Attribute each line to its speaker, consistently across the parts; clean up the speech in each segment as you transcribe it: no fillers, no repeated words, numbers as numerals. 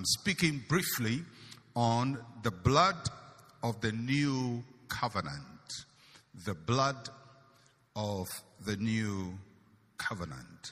Speaker 1: speaking briefly on the blood of the new covenant. The blood of the new covenant.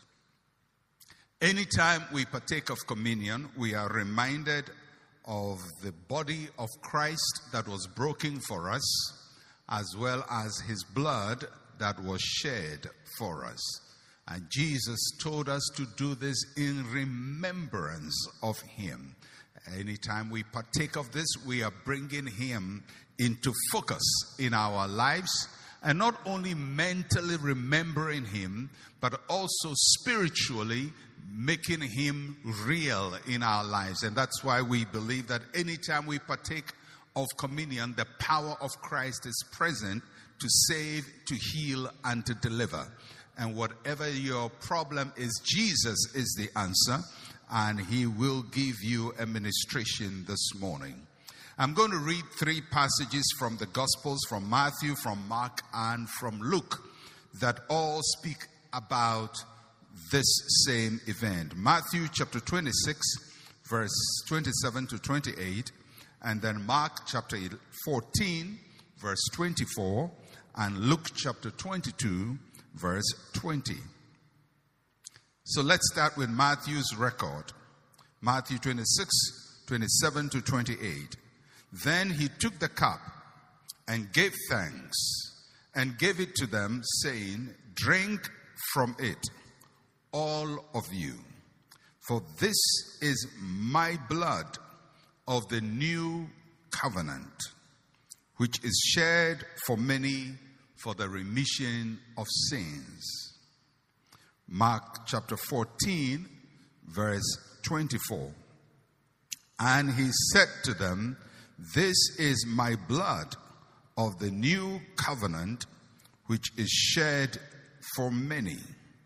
Speaker 1: Anytime we partake of communion, we are reminded of the body of Christ that was broken for us, as well as his blood that was shed for us. And Jesus told us to do this in remembrance of him. Anytime we partake of this, we are bringing him into focus in our lives, and not only mentally remembering him, but also spiritually making him real in our lives. And that's why we believe that anytime we partake of communion, the power of Christ is present to save, to heal, and to deliver. And whatever your problem is, Jesus is the answer, and he will give you a ministration this morning. I'm going to read 3 passages from the Gospels, from Matthew, from Mark, and from Luke, that all speak about this same event. Matthew chapter 26, verse 27 to 28, and then Mark chapter 14, verse 24, and Luke chapter 22, verse 20. So let's start with Matthew's record. Matthew 26, 27 to 28. Then he took the cup and gave thanks and gave it to them, saying, "Drink from it, all of you. For this is my blood of the new covenant, which is shed for many for the remission of sins." Mark chapter 14, verse 24. And he said to them, "This is my blood of the new covenant, which is shed for many."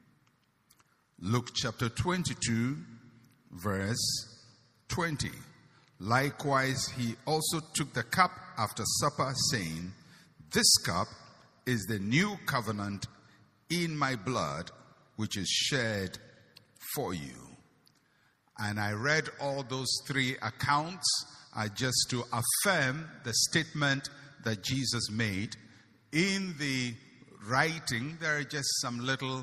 Speaker 1: Luke chapter 22, verse 20. Likewise, he also took the cup after supper, saying, "This cup is the new covenant in my blood, which is shed for you." And I read all those 3 accounts just to affirm the statement that Jesus made. In the writing, there are just some little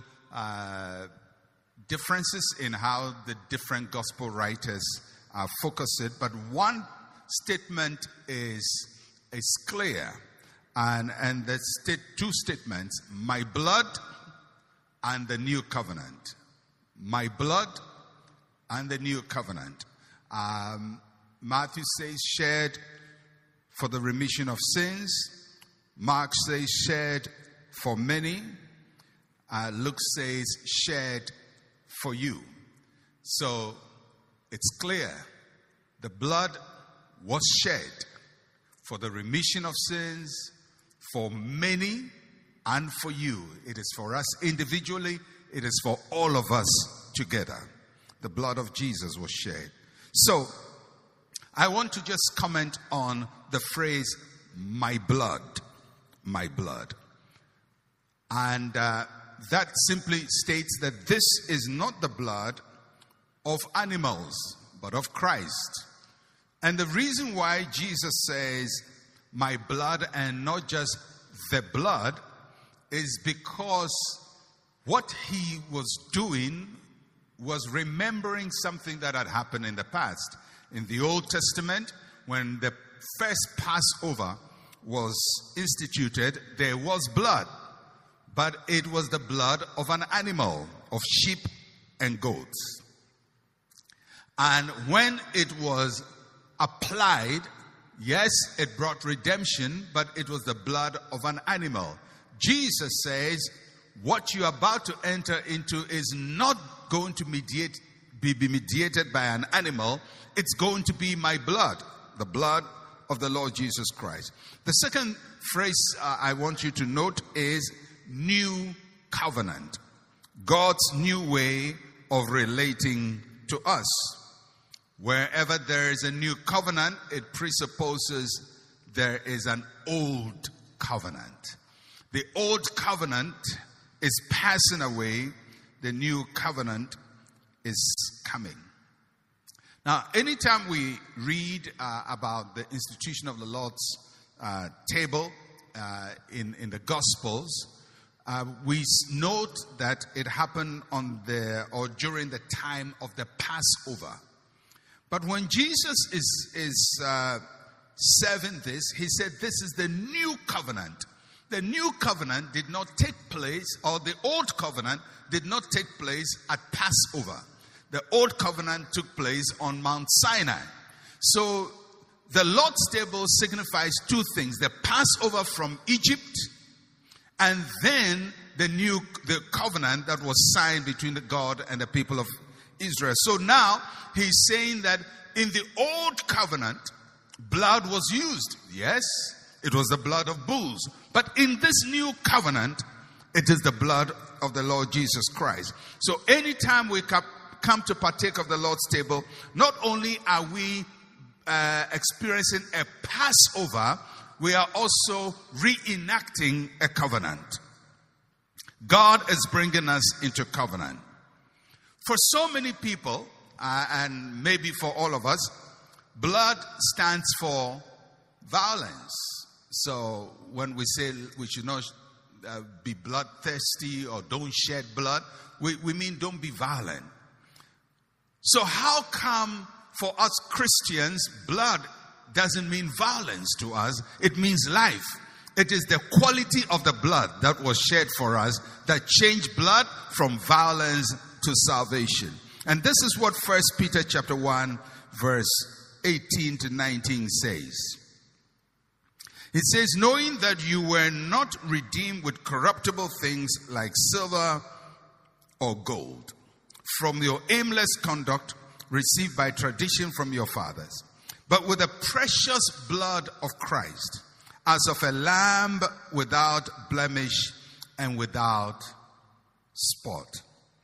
Speaker 1: differences in how the different gospel writers focus it, but one statement is clear, and the 2 statements: my blood and the new covenant. My blood and the new covenant. Matthew says shed for the remission of sins. Mark says shed for many. Luke says shed for you. So it's clear the blood was shed for the remission of sins, for many, and for you. It is for us individually. It is for all of us together. The blood of Jesus was shed. So I want to just comment on the phrase, my blood, my blood. And that simply states that this is not the blood of animals, but of Christ. And the reason why Jesus says, my blood, and not just the blood, is because what he was doing was remembering something that had happened in the past. In the Old Testament, when the first Passover was instituted, there was blood, but it was the blood of an animal, of sheep and goats. And when it was applied, yes, it brought redemption, but it was the blood of an animal. Jesus says, what you're about to enter into is not going to be mediated by an animal. It's going to be my blood, the blood of the Lord Jesus Christ. The second phrase I want you to note is new covenant. God's new way of relating to us. Wherever there is a new covenant, it presupposes there is an old covenant. The old covenant is passing away. The new covenant is coming. Now, anytime we read about the institution of the Lord's table in the Gospels, we note that it happened during the time of the Passover. But when Jesus is serving this, he said, "This is the new covenant." The new covenant did not take place, or the old covenant did not take place at Passover. The old covenant took place on Mount Sinai. So the Lord's table signifies two things: the Passover from Egypt, and then the covenant that was signed between God and the people of Israel. So now he's saying that in the old covenant, blood was used. Yes, it was the blood of bulls. But in this new covenant, it is the blood of the Lord Jesus Christ. So anytime we come to partake of the Lord's table, not only are we experiencing a Passover, we are also reenacting a covenant. God is bringing us into covenant. For so many people, and maybe for all of us, blood stands for violence. So when we say we should not be bloodthirsty or don't shed blood, we mean don't be violent. So how come for us Christians, blood doesn't mean violence to us? It means life. It is the quality of the blood that was shed for us that changed blood from violence to salvation. And this is what 1 Peter chapter 1 verse 18 to 19 says. It says, "Knowing that you were not redeemed with corruptible things like silver or gold from your aimless conduct received by tradition from your fathers, but with the precious blood of Christ, as of a lamb without blemish and without spot."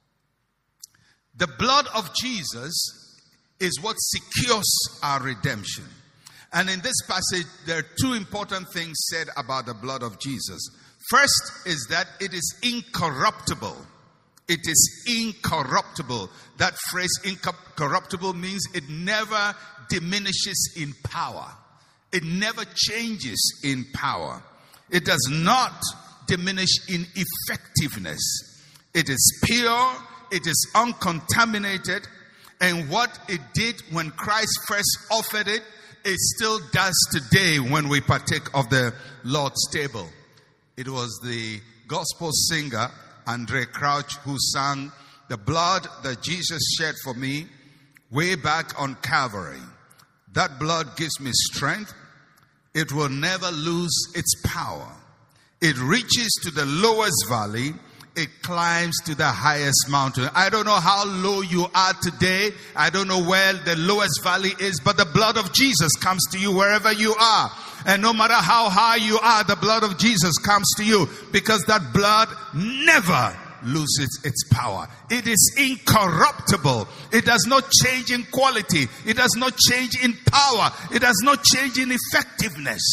Speaker 1: The blood of Jesus is what secures our redemption. And in this passage, there are two important things said about the blood of Jesus. First is that it is incorruptible. It is incorruptible. That phrase incorruptible means it never diminishes in power. It never changes in power. It does not diminish in effectiveness. It is pure. It is uncontaminated. And what it did when Christ first offered it, it still does today when we partake of the Lord's table. It was the gospel singer, Andre Crouch, who sang, "The blood that Jesus shed for me way back on Calvary. That blood gives me strength. It will never lose its power. It reaches to the lowest valley. It climbs to the highest mountain." I don't know how low you are today. I don't know where the lowest valley is, but the blood of Jesus comes to you wherever you are. And no matter how high you are, the blood of Jesus comes to you, because that blood never loses its power. It is incorruptible. It does not change in quality. It does not change in power. It does not change in effectiveness.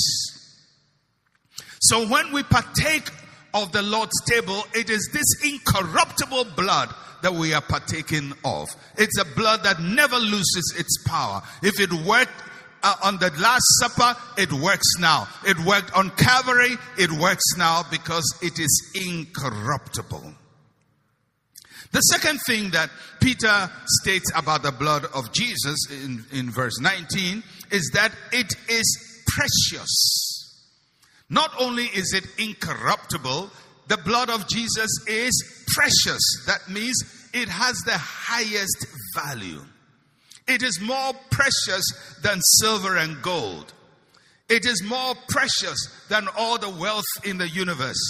Speaker 1: So when we partake of the Lord's table, it is this incorruptible blood that we are partaking of. It's a blood that never loses its power. If it worked on the Last Supper, it works now. It worked on Calvary, it works now, because it is incorruptible. The second thing that Peter states about the blood of Jesus in verse 19 is that it is precious. Not only is it incorruptible, the blood of Jesus is precious. That means it has the highest value. It is more precious than silver and gold. It is more precious than all the wealth in the universe.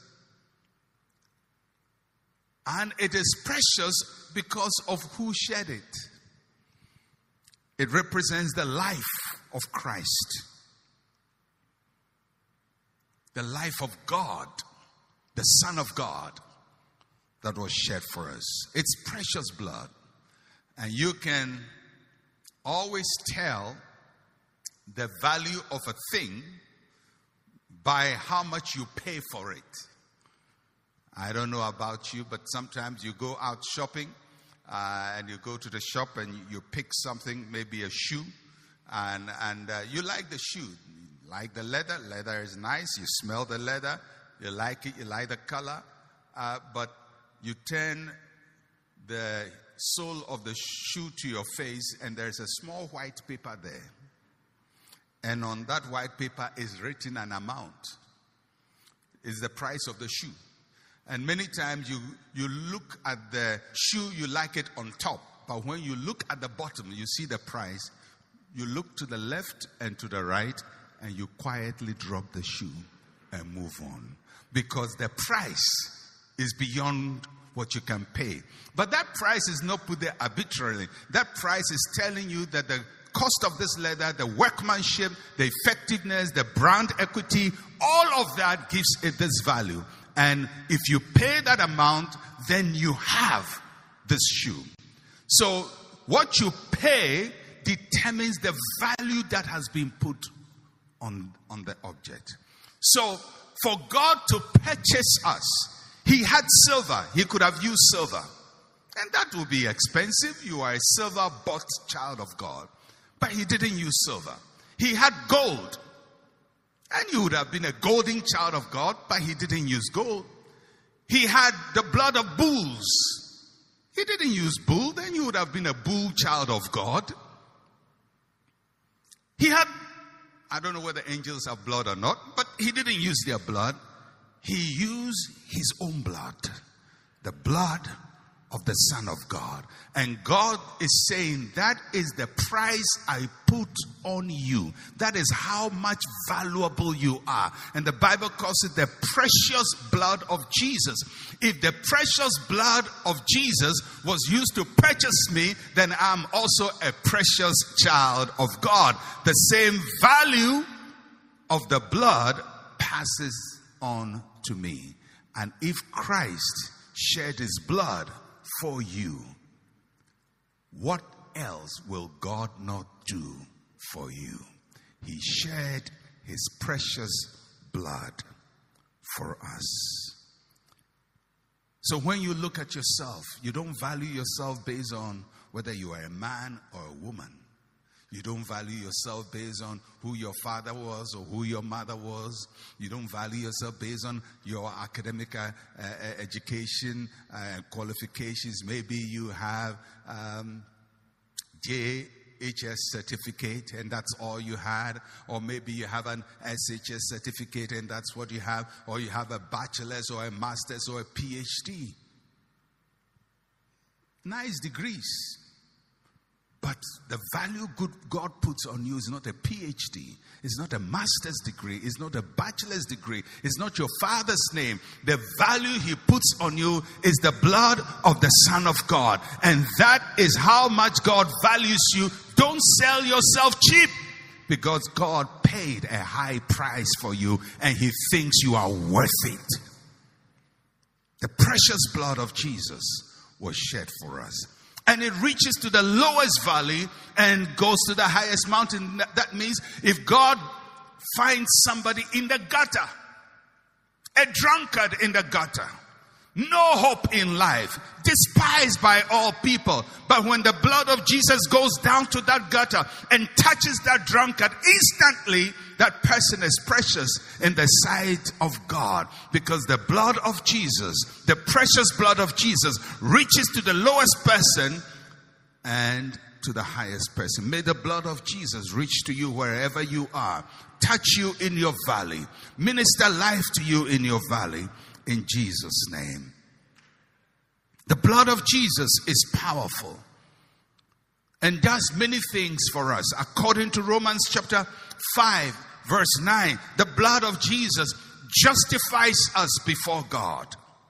Speaker 1: And it is precious because of who shed it. It represents the life of Christ. The life of God, the Son of God, that was shed for us. It's precious blood. And you can always tell the value of a thing by how much you pay for it. I don't know about you, but sometimes you go out shopping and you go to the shop and you pick something, maybe a shoe, and you like the shoe. You like the leather. Leather is nice. You smell the leather. You like it. You like the color. But you turn the sole of the shoe to your face, and there's a small white paper there. And on that white paper is written an amount. It's the price of the shoe. And many times you look at the shoe, you like it on top. But when you look at the bottom, you see the price. You look to the left and to the right, and you quietly drop the shoe and move on. Because the price is beyond what you can pay. But that price is not put there arbitrarily. That price is telling you that the cost of this leather, the workmanship, the effectiveness, the brand equity, all of that gives it this value. And if you pay that amount, then you have this shoe. So what you pay determines the value that has been put on the object. So for God to purchase us, He had silver. He could have used silver. And that would be expensive. You are a silver-bought child of God. But He didn't use silver. He had gold. And you would have been a golden child of God, but He didn't use gold. He had the blood of bulls. He didn't use bull. Then you would have been a bull child of God. He had, I don't know whether angels have blood or not, but He didn't use their blood. He used His own blood, the blood of the Son of God. And God is saying, that is the price I put on you. That is how much valuable you are. And the Bible calls it the precious blood of Jesus. If the precious blood of Jesus was used to purchase me, then I'm also a precious child of God. The same value of the blood passes on to me. And if Christ shed His blood for you, what else will God not do for you? He shed His precious blood for us. So when you look at yourself, you don't value yourself based on whether you are a man or a woman. You don't value yourself based on who your father was or who your mother was. You don't value yourself based on your academic education qualifications. Maybe you have JHS certificate and that's all you had. Or maybe you have an SHS certificate and that's what you have. Or you have a bachelor's or a master's or a PhD. Nice degrees. But the value God puts on you is not a PhD. It's not a master's degree. It's not a bachelor's degree. It's not your father's name. The value He puts on you is the blood of the Son of God. And that is how much God values you. Don't sell yourself cheap, because God paid a high price for you and He thinks you are worth it. The precious blood of Jesus was shed for us. And it reaches to the lowest valley and goes to the highest mountain. That means if God finds somebody in the gutter, a drunkard in the gutter, no hope in life, despised by all people, but when the blood of Jesus goes down to that gutter and touches that drunkard, instantly that person is precious in the sight of God, because the blood of Jesus, the precious blood of Jesus, reaches to the lowest person and to the highest person. May the blood of Jesus reach to you wherever you are, touch you in your valley, minister life to you in your valley, in Jesus' name. The blood of Jesus is powerful and does many things for us. According to Romans chapter 5, verse 9, the blood of Jesus justifies us before God.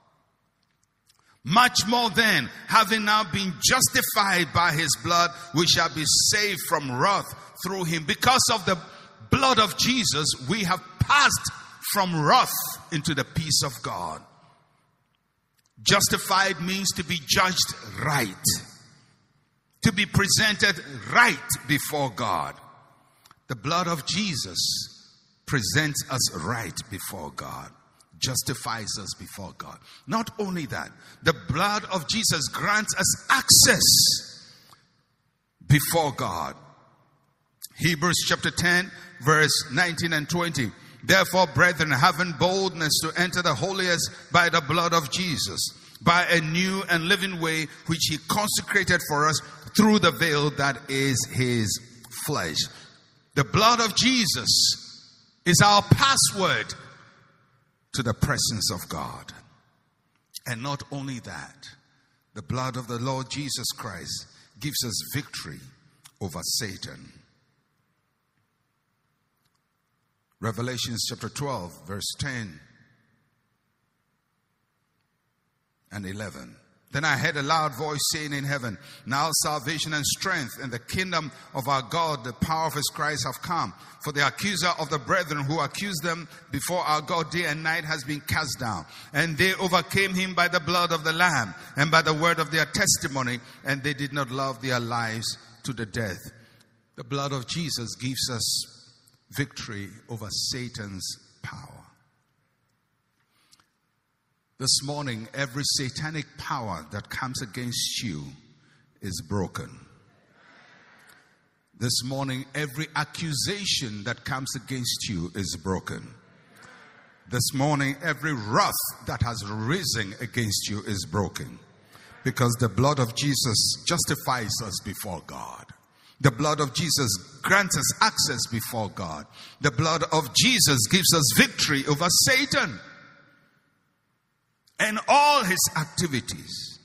Speaker 1: Much more then, having now been justified by His blood, we shall be saved from wrath through Him. Because of the blood of Jesus, we have passed from wrath into the peace of God. Justified means to be judged right, to be presented right before God. The blood of Jesus presents us right before God. justifies us before God. Not only that, the blood of Jesus grants us access before God. Hebrews chapter 10, verse 19 and 20. Therefore, brethren, having boldness to enter the holiest by the blood of Jesus, by a new and living way which he consecrated for us through the veil that is his flesh. The blood of Jesus is our password to the presence of God. And not only that, the blood of the Lord Jesus Christ gives us victory over Satan. Revelation chapter 12, verse 10 and 11. Then I heard a loud voice saying in heaven, now salvation and strength and the kingdom of our God, the power of his Christ have come. For the accuser of the brethren who accused them before our God day and night has been cast down. And they overcame him by the blood of the Lamb and by the word of their testimony. And they did not love their lives to the death. The blood of Jesus gives us victory over Satan's power. This morning, every satanic power that comes against you is broken. This morning, every accusation that comes against you is broken. This morning, every wrath that has risen against you is broken. Because the blood of Jesus justifies us before God. The blood of Jesus grants us access before God. The blood of Jesus gives us victory over Satan and all his activities.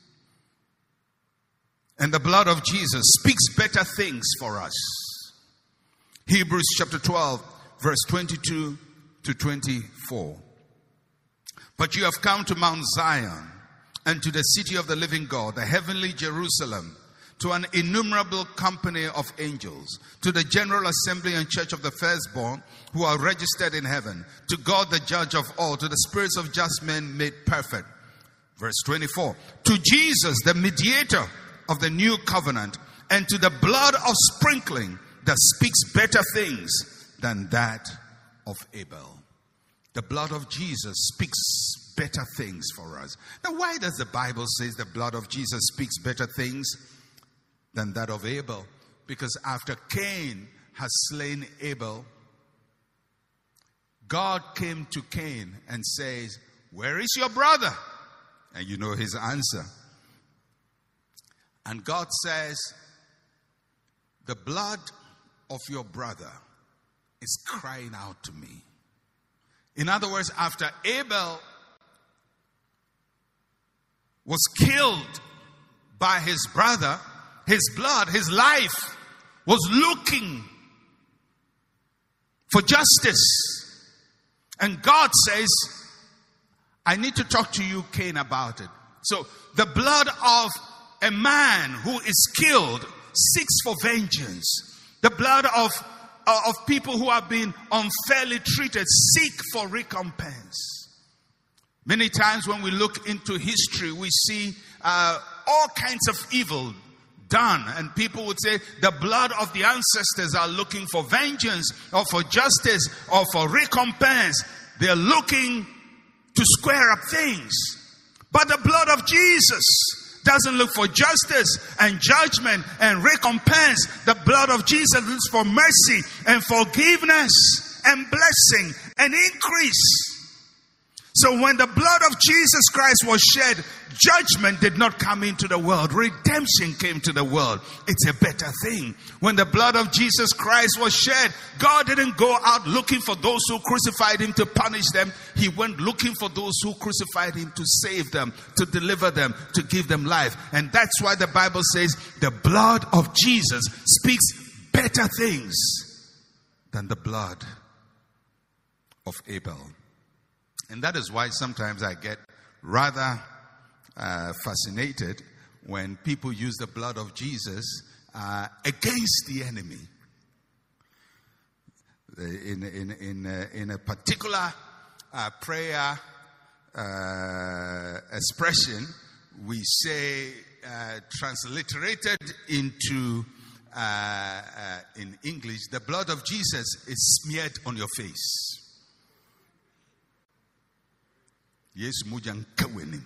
Speaker 1: And the blood of Jesus speaks better things for us. Hebrews chapter 12, verse 22 to 24. But you have come to Mount Zion and to the city of the living God, the heavenly Jerusalem, to an innumerable company of angels, to the general assembly and church of the firstborn who are registered in heaven, to God the judge of all, to the spirits of just men made perfect. Verse 24, to Jesus the mediator of the new covenant, and to the blood of sprinkling that speaks better things than that of Abel. The blood of Jesus speaks better things for us. Now, why does the Bible say the blood of Jesus speaks better things than that of Abel? Because after Cain has slain Abel, God came to Cain and says, where is your brother? And you know his answer. And God says, the blood of your brother is crying out to me. In other words, after Abel was killed by his brother, his blood, his life was looking for justice. And God says, I need to talk to you, Cain, about it. So the blood of a man who is killed seeks for vengeance. The blood of people who have been unfairly treated seek for recompense. Many times when we look into history, we see all kinds of evil done. And people would say the blood of the ancestors are looking for vengeance or for justice or for recompense. They're looking to square up things. But the blood of Jesus doesn't look for justice and judgment and recompense. The blood of Jesus looks for mercy and forgiveness and blessing and increase. So when the blood of Jesus Christ was shed, judgment did not come into the world. Redemption came to the world. It's a better thing. When the blood of Jesus Christ was shed, God didn't go out looking for those who crucified him to punish them. He went looking for those who crucified him to save them, to deliver them, to give them life. And that's why the Bible says the blood of Jesus speaks better things than the blood of Abel. And that is why sometimes I get rather fascinated when people use the blood of Jesus against the enemy. In a particular prayer expression, we say, transliterated into in English, the blood of Jesus is smeared on your face. Yesu moja nkaweni.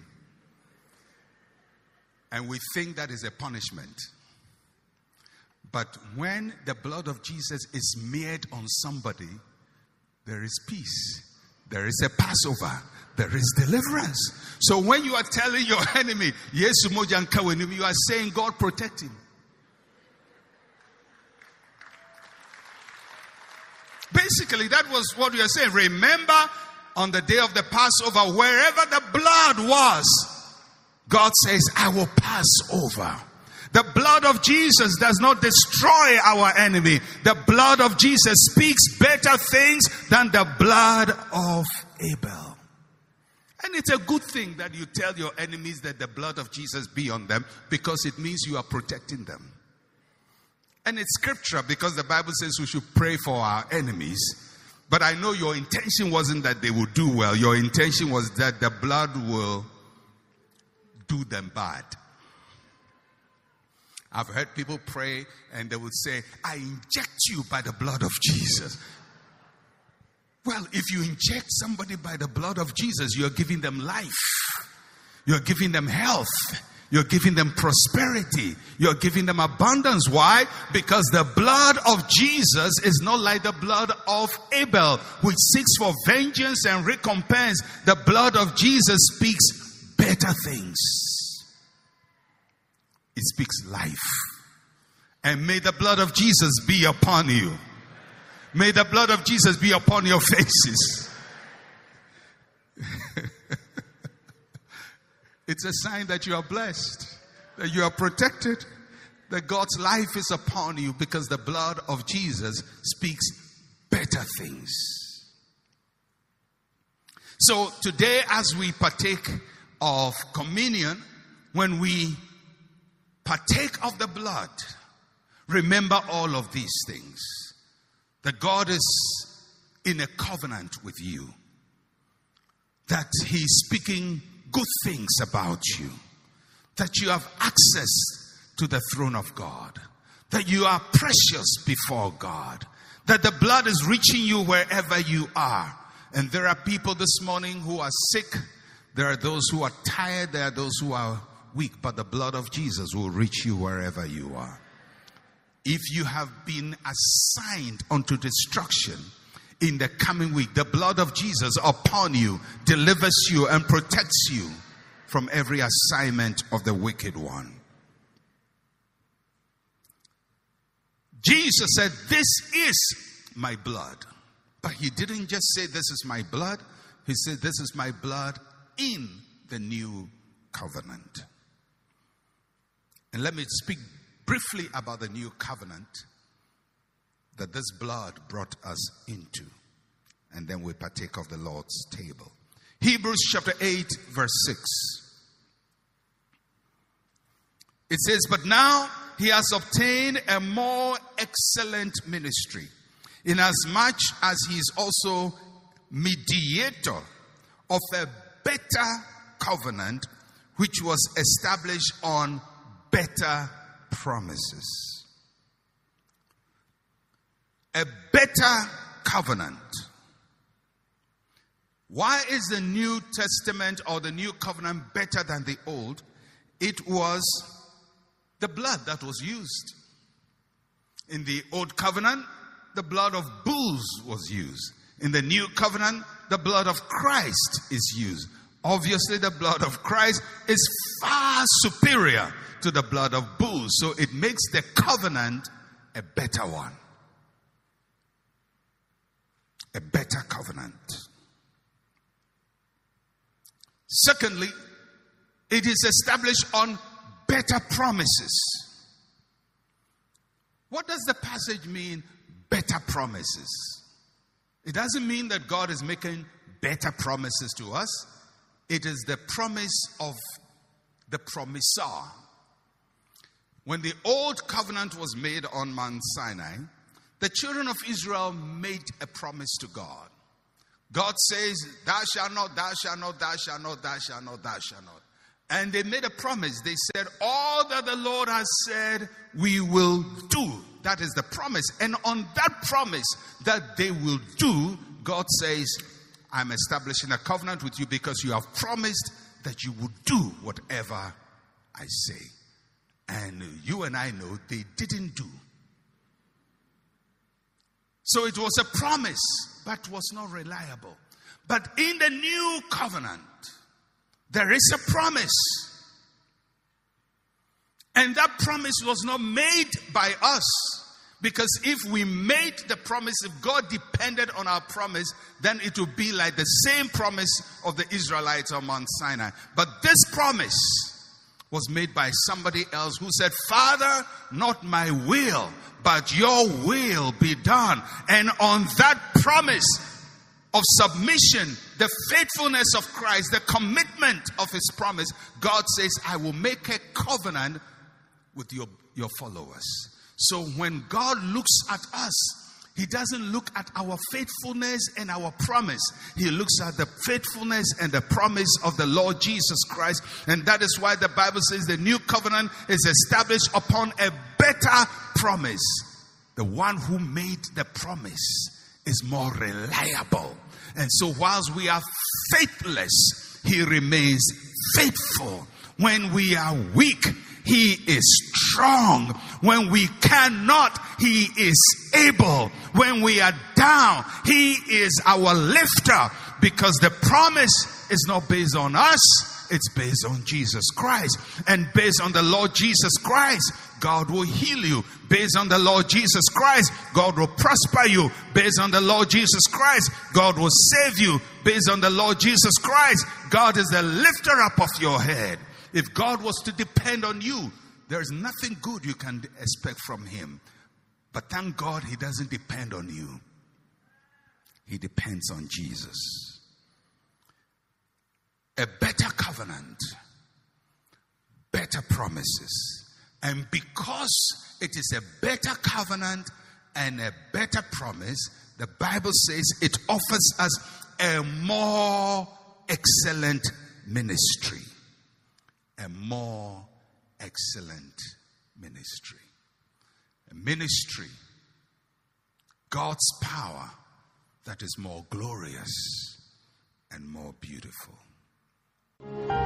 Speaker 1: And we think that is a punishment. But when the blood of Jesus is smeared on somebody, there is peace. There is a Passover. There is deliverance. So when you are telling your enemy, Yesu moja nkaweni, you are saying, God protect him. Basically, that was what we are saying. Remember, on the day of the Passover, wherever the blood was, God says, I will pass over. The blood of Jesus does not destroy our enemy. The blood of Jesus speaks better things than the blood of Abel. And it's a good thing that you tell your enemies that the blood of Jesus be on them, because it means you are protecting them. And it's scripture, because the Bible says we should pray for our enemies. But I know your intention wasn't that they would do well. Your intention was that the blood will do them bad. I've heard people pray and they would say, I inject you by the blood of Jesus. Well, if you inject somebody by the blood of Jesus, you're giving them life. You're giving them health. You're giving them prosperity. You're giving them abundance. Why? Because the blood of Jesus is not like the blood of Abel, which seeks for vengeance and recompense. The blood of Jesus speaks better things. It speaks life. And may the blood of Jesus be upon you. May the blood of Jesus be upon your faces. It's a sign that you are blessed, that you are protected, that God's life is upon you, because the blood of Jesus speaks better things. So today, as we partake of communion, when we partake of the blood, remember all of these things. That God is in a covenant with you. That He's speaking good things about you. That you have access to the throne of God. That you are precious before God. That the blood is reaching you wherever you are. And there are people this morning who are sick. There are those who are tired. There are those who are weak. But the blood of Jesus will reach you wherever you are. If you have been assigned unto destruction in the coming week, the blood of Jesus upon you delivers you and protects you from every assignment of the wicked one. Jesus said, this is my blood. But He didn't just say, this is my blood. He said, this is my blood in the new covenant. And let me speak briefly about the new covenant that this blood brought us into. And then we partake of the Lord's table. Hebrews chapter 8 verse 6. It says, but now He has obtained a more excellent ministry, inasmuch as He is also mediator of a better covenant, which was established on better promises. A better covenant. Why is the New Testament or the New Covenant better than the Old? It was the blood that was used. In the Old Covenant, the blood of bulls was used. In the New Covenant, the blood of Christ is used. Obviously, the blood of Christ is far superior to the blood of bulls. So it makes the covenant a better one. A better covenant. Secondly, it is established on better promises. What does the passage mean, better promises? It doesn't mean that God is making better promises to us. It is the promise of the promisor. When the old covenant was made on Mount Sinai, the children of Israel made a promise to God. God says, thou shalt not, thou shalt not, thou shalt not, thou shalt not, thou shalt not. And they made a promise. They said, all that the Lord has said, we will do. That is the promise. And on that promise that they will do, God says, I'm establishing a covenant with you because you have promised that you would do whatever I say. And you and I know they didn't do. So it was a promise, but was not reliable. But in the new covenant, there is a promise. And that promise was not made by us. Because if we made the promise, if God depended on our promise, then it would be like the same promise of the Israelites on Mount Sinai. But this promise was made by somebody else who said, Father, not my will, but your will be done. And on that promise of submission, the faithfulness of Christ, the commitment of his promise, God says, I will make a covenant with your followers. So when God looks at us, he doesn't look at our faithfulness and our promise. He looks at the faithfulness and the promise of the Lord Jesus Christ. And that is why the Bible says the new covenant is established upon a better promise. The one who made the promise is more reliable. And so whilst we are faithless, he remains faithful. When we are weak, he is strong. When we cannot, he is able. When we are down, he is our lifter. Because the promise is not based on us, it's based on Jesus Christ. And based on the Lord Jesus Christ, God will heal you. Based on the Lord Jesus Christ, God will prosper you. Based on the Lord Jesus Christ, God will save you. Based on the Lord Jesus Christ, God is the lifter up of your head. If God was to depend on you, there is nothing good you can expect from him. But thank God he doesn't depend on you. He depends on Jesus. A better covenant, better promises. And because it is a better covenant and a better promise, the Bible says it offers us a more excellent ministry. A more excellent ministry. A ministry, God's power that is more glorious and more beautiful.